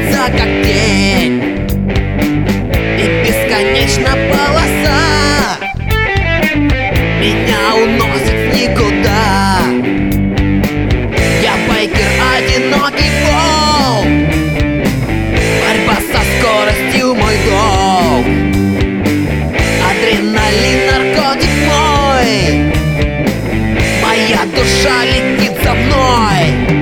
движется как тень, и бесконечна полоса меня уносит в никуда. Я байкер, одинокий волк, борьба со скоростью мой долг. Адреналин, наркотик мой, моя душа летит за мной.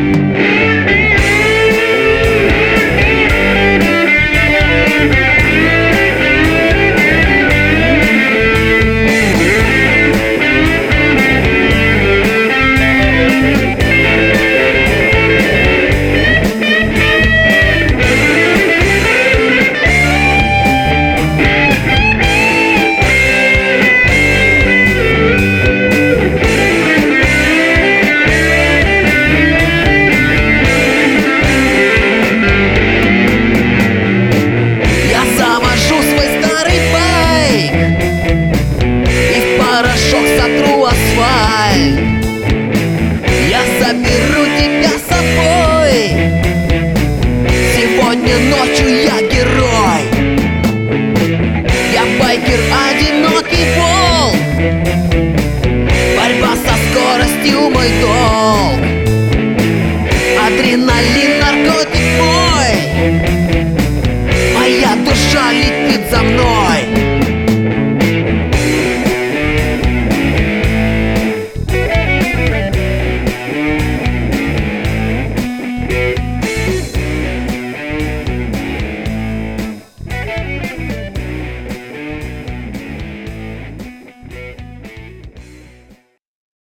Сотру асфальт, я заберу тебя с собой. Сегодня ночью я герой. Я байкер, одинокий волк, борьба со скоростью мой долг. Адреналин, наркотик мой, моя душа летит за мной.